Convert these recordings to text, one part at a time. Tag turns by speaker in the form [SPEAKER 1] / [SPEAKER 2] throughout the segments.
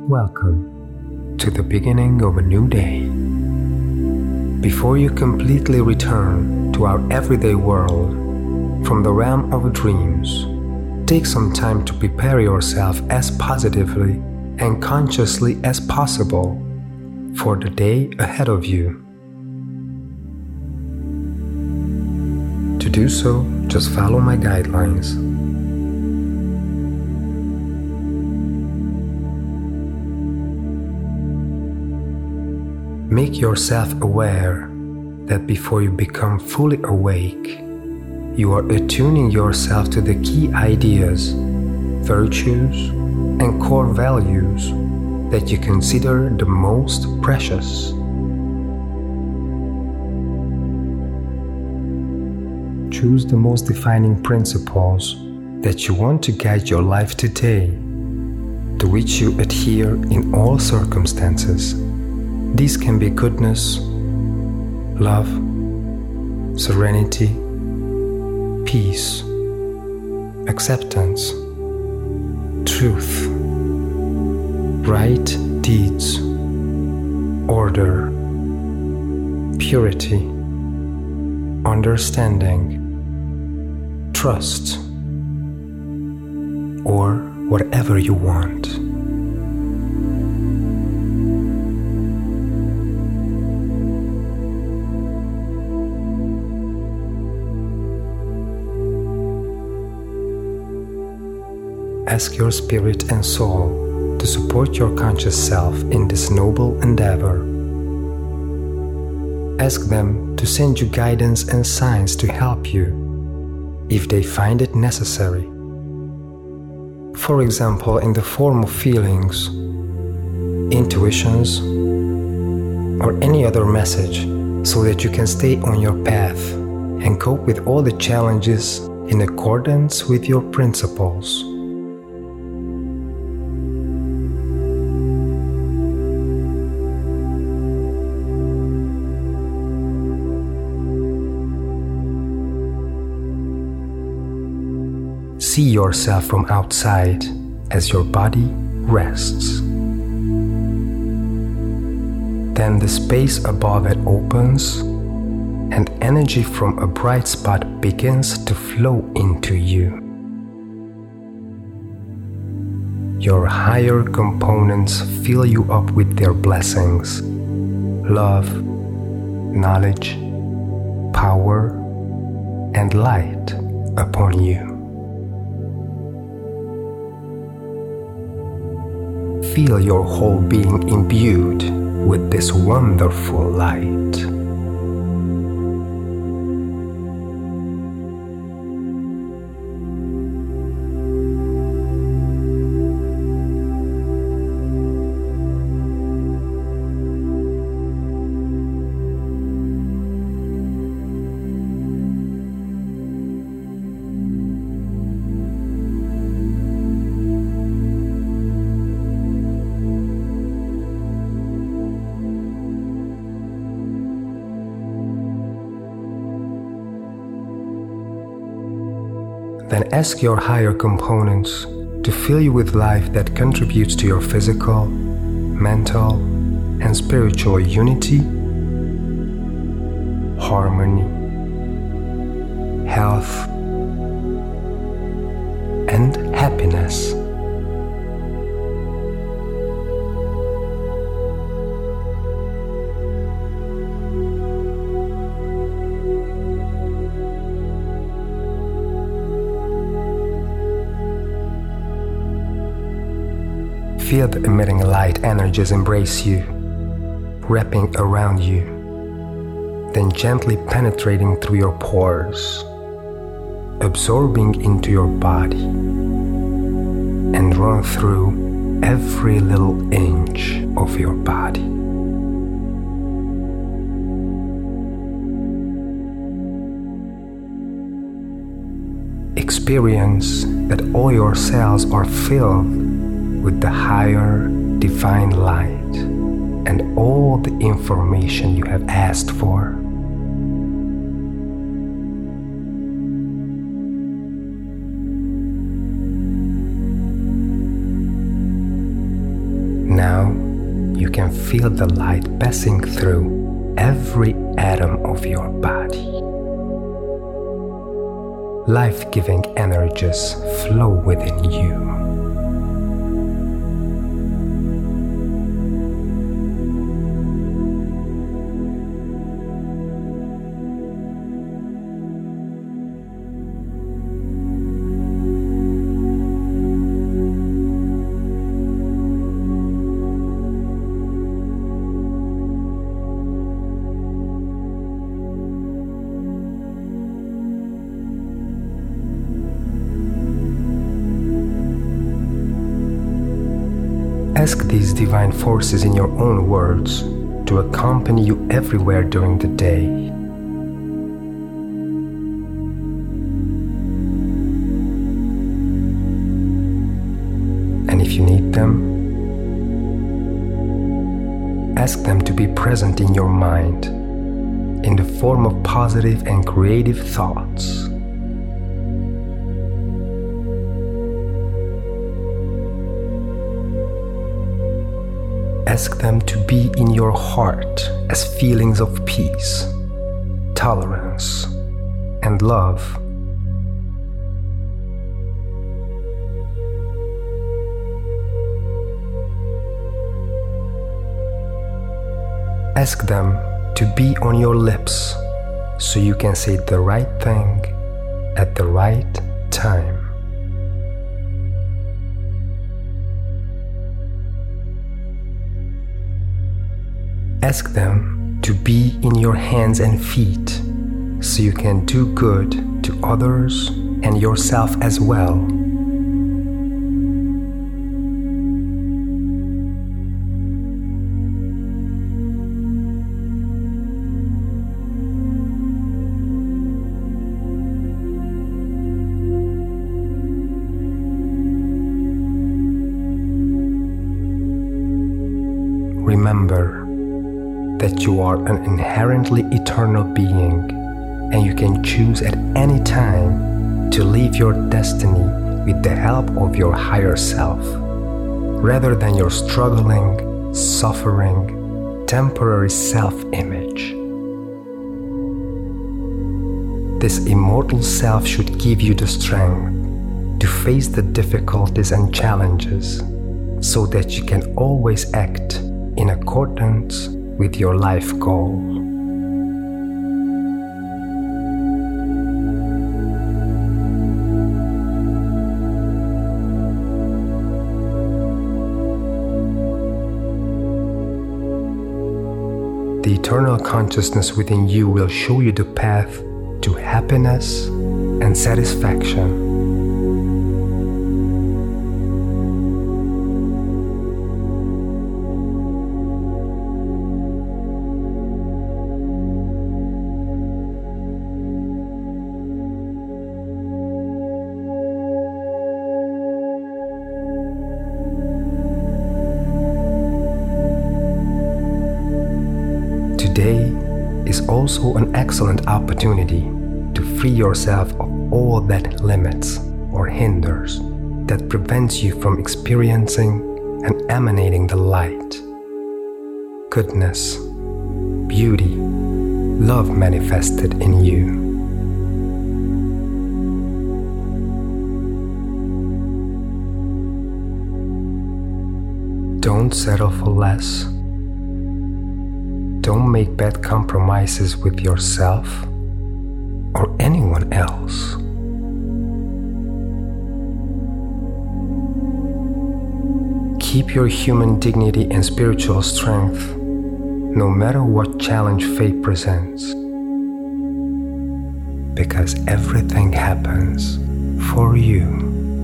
[SPEAKER 1] Welcome to the beginning of a new day. Before you completely return to our everyday world from the realm of dreams, take some time to prepare yourself as positively and consciously as possible for the day ahead of you. To do so, just follow my guidelines. Make yourself aware that before you become fully awake, you are attuning yourself to the key ideas, virtues, and core values that you consider the most precious. Choose the most defining principles that you want to guide your life today, to which you adhere in all circumstances. These can be goodness, love, serenity, peace, acceptance, truth, right deeds, order, purity, understanding, trust, or whatever you want. Ask your spirit and soul to support your conscious self in this noble endeavor. Ask them to send you guidance and signs to help you if they find it necessary. For example, in the form of feelings, intuitions, or any other message, so that you can stay on your path and cope with all the challenges in accordance with your principles. See yourself from outside as your body rests. Then the space above it opens and energy from a bright spot begins to flow into you. Your higher components fill you up with their blessings, love, knowledge, power, and light upon you. Feel your whole being imbued with this wonderful light. Then ask your higher components to fill you with life that contributes to your physical, mental, and spiritual unity, harmony, health, and happiness. Feel the emitting light energies embrace you, wrapping around you, then gently penetrating through your pores, absorbing into your body, and run through every little inch of your body. Experience that all your cells are filled with the higher divine light and all the information you have asked for. feel the light passing through every atom of your body. Life-giving energies flow within you. Ask these divine forces in your own words to accompany you everywhere during the day. And if you need them, ask them to be present in your mind in the form of positive and creative thoughts. Ask them to be in your heart as feelings of peace, tolerance, and love. Ask them to be on your lips so you can say the right thing at the right time. Ask them to be in your hands and feet so you can do good to others and yourself as well. Remember that you are an inherently eternal being and you can choose at any time to live your destiny with the help of your higher self, rather than your struggling, suffering, temporary self-image. This immortal self should give you the strength to face the difficulties and challenges so that you can always act in accordance with your life goal. The eternal consciousness within you will show you the path to happiness and satisfaction. Today is also an excellent opportunity to free yourself of all that limits or hinders that prevents you from experiencing and emanating the light, goodness, beauty, love manifested in you. Don't settle for less. Don't make bad compromises with yourself or anyone else. Keep your human dignity and spiritual strength no matter what challenge fate presents, because everything happens for you.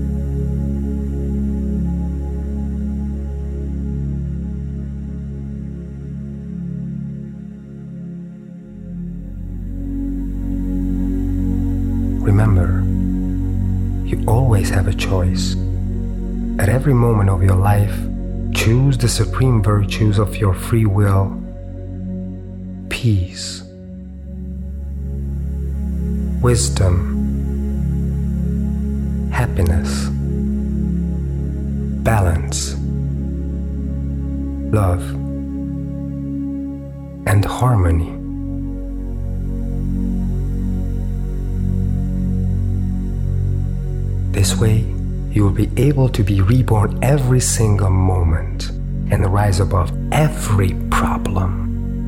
[SPEAKER 1] Remember, you always have a choice. At every moment of your life, choose the supreme virtues of your free will: peace, wisdom, happiness, balance, love, and harmony. This way, you will be able to be reborn every single moment and rise above every problem.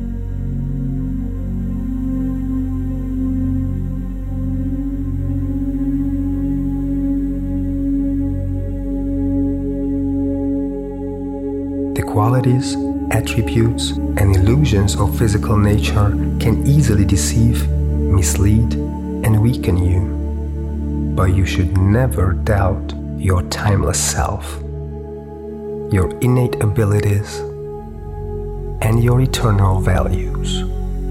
[SPEAKER 1] The qualities, attributes, and illusions of physical nature can easily deceive, mislead, and weaken you. But you should never doubt your timeless self, your innate abilities, and your eternal values.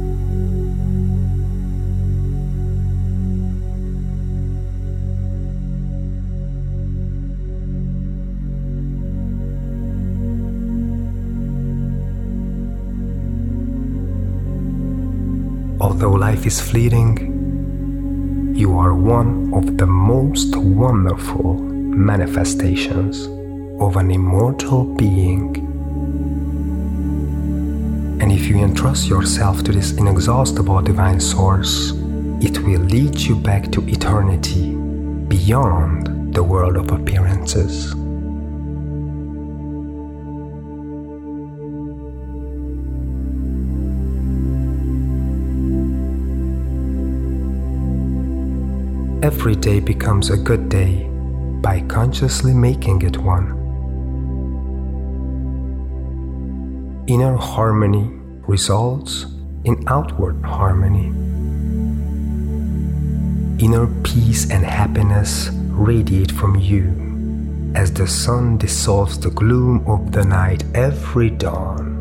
[SPEAKER 1] Although life is fleeting, you are one of the most wonderful manifestations of an immortal being. And if you entrust yourself to this inexhaustible divine source, it will lead you back to eternity beyond the world of appearances. Every day becomes a good day by consciously making it one. Inner harmony results in outward harmony. Inner peace and happiness radiate from you as the sun dissolves the gloom of the night every dawn.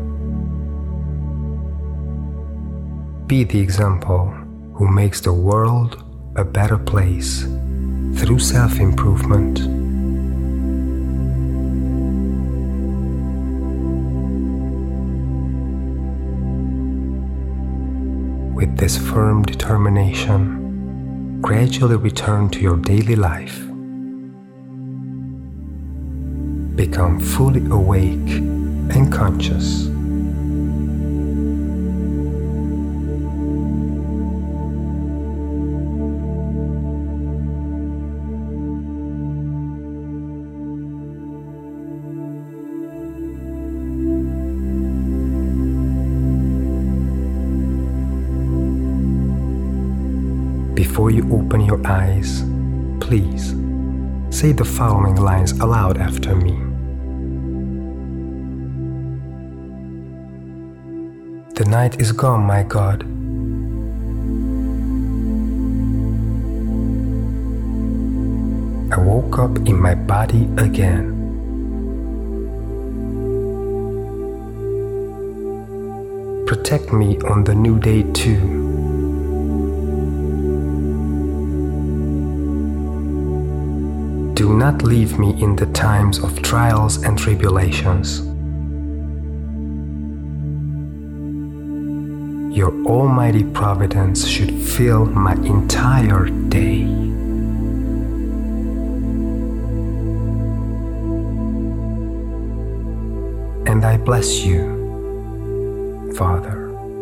[SPEAKER 1] Be the example who makes the world a better place through self-improvement. With this firm determination, gradually return to your daily life. Become fully awake and conscious. Before you open your eyes, please say the following lines aloud after me. The night is gone, my God. I woke up in my body again. Protect me on the new day too. Do not leave me in the times of trials and tribulations. Your almighty providence should fill my entire day. And I bless you, Father.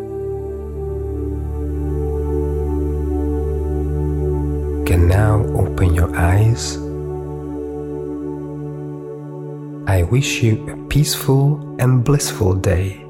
[SPEAKER 1] You can now open your eyes. I wish you a peaceful and blissful day.